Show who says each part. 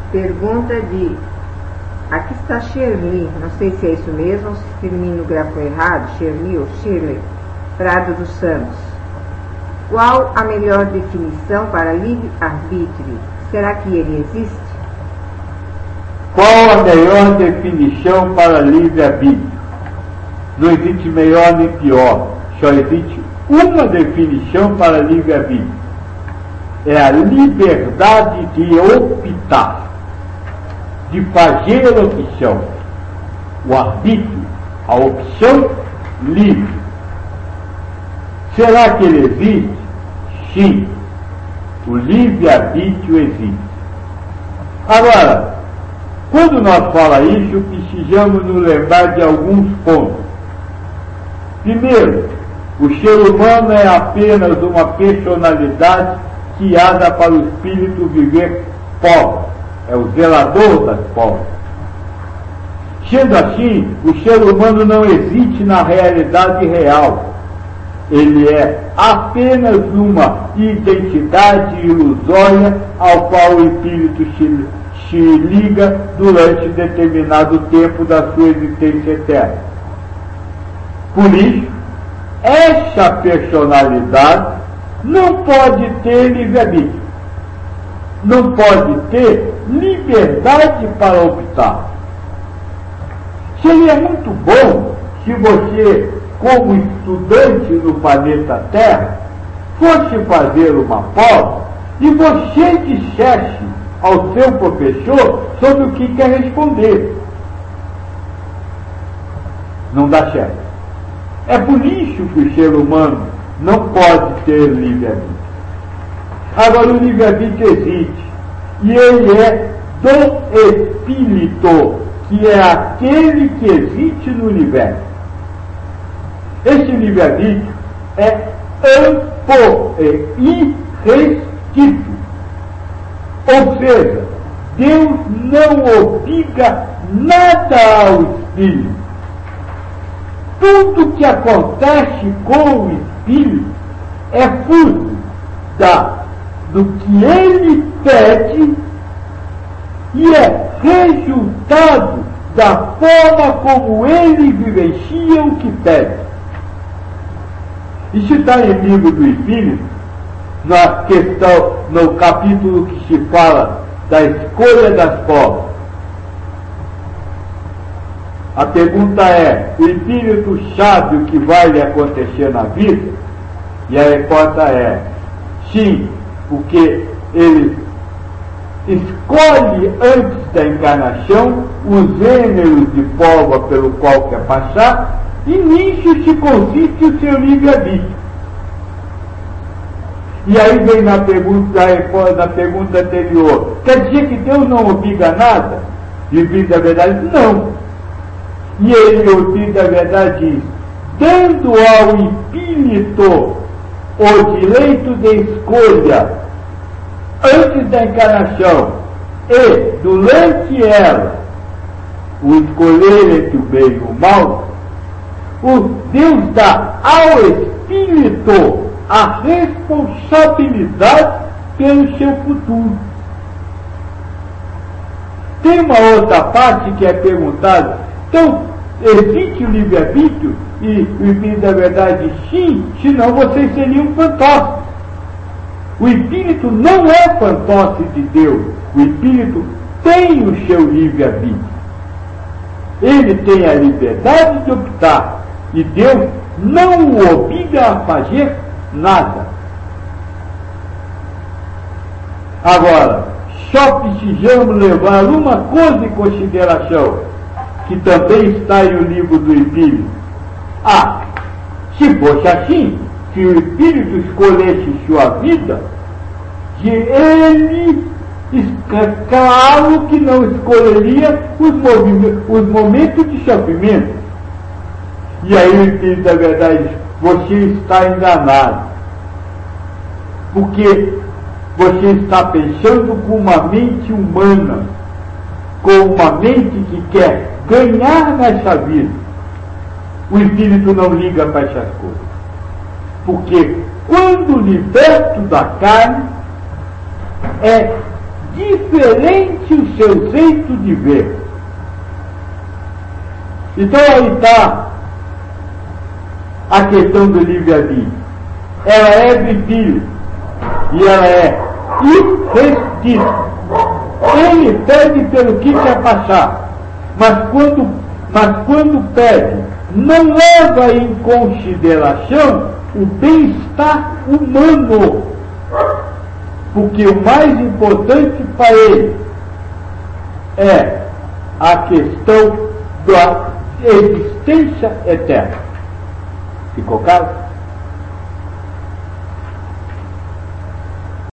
Speaker 1: Pergunta de... Aqui está Shirley, não sei se é isso mesmo, ou se termina o grafo errado, Shirley ou Shirley, Prado dos Santos. Qual a melhor definição para livre-arbítrio? Será que ele existe?
Speaker 2: Qual a melhor definição para livre-arbítrio? Não existe melhor nem pior, só existe uma definição para livre-arbítrio. É a liberdade de optar, de fazer a opção. O arbítrio, a opção livre. Será que ele existe? Sim, o livre-arbítrio existe. Agora, quando nós falamos isso, precisamos nos lembrar de alguns pontos. Primeiro, o ser humano é apenas uma personalidade criada para o espírito viver pobre. É o zelador das povas. Sendo assim, o ser humano não existe na realidade real. Ele é apenas uma identidade ilusória ao qual o espírito se liga durante determinado tempo da sua existência eterna. Por isso, essa personalidade não pode ter livre-arbítrio. Não pode ter liberdade para optar. Seria muito bom se você, como estudante no planeta Terra, fosse fazer uma prova e você dissesse ao seu professor sobre o que quer responder. Não dá certo. É por isso que o ser humano não pode ter livre-arbítrio. Agora, o livre-arbítrio existe, e ele é do Espírito, que é aquele que existe no universo. Esse livre-arbítrio é amplo e irrestrito. Ou seja, Deus não obriga nada ao Espírito. Tudo que acontece com o Espírito é fruto do que ele pede e é resultado da forma como ele vivencia o que pede. Isso está em livro do Espírito, na questão, no capítulo que se fala da escolha das formas. A pergunta é: o Espírito sabe o que vai lhe acontecer na vida? E a resposta é: sim, porque ele escolhe antes da encarnação os gêneros de prova pelo qual quer passar, e nisso se consiste o seu livre-arbítrio. E aí vem na pergunta anterior: quer dizer que Deus não obriga nada? E o Espírito da Verdade, não. E ele, o Espírito da Verdade, diz: dando ao Espírito o direito de escolha antes da encarnação e durante ela o escolher entre o bem e o mal, o Deus dá ao Espírito a responsabilidade pelo seu futuro. Tem uma outra parte que é perguntada: então, existe o livre-arbítrio? E o Espírito da Verdade diz sim, senão vocês seriam fantoches. O Espírito não é fantoche de Deus. O Espírito tem o seu livre-arbítrio. Ele tem a liberdade de optar. E Deus não o obriga a fazer nada. Agora, só precisamos levar uma coisa em consideração, que também está em o livro do Espírito. Se fosse assim, se o Espírito escolhesse sua vida, que ele, claro que não escolheria os momentos de sofrimento. E aí o Espírito da Verdade diz: você está enganado, porque você está pensando com uma mente humana, com uma mente que quer ganhar nessa vida. O Espírito não liga para essas coisas, porque quando liberto da carne, é diferente o seu jeito de ver. Então aí está a questão do livre-arbítrio. Ela é vivível e ela é irrestrita. Ele pede pelo que quer passar, mas quando pede, não leva em consideração o bem-estar humano, porque o mais importante para ele é a questão da existência eterna. Ficou claro?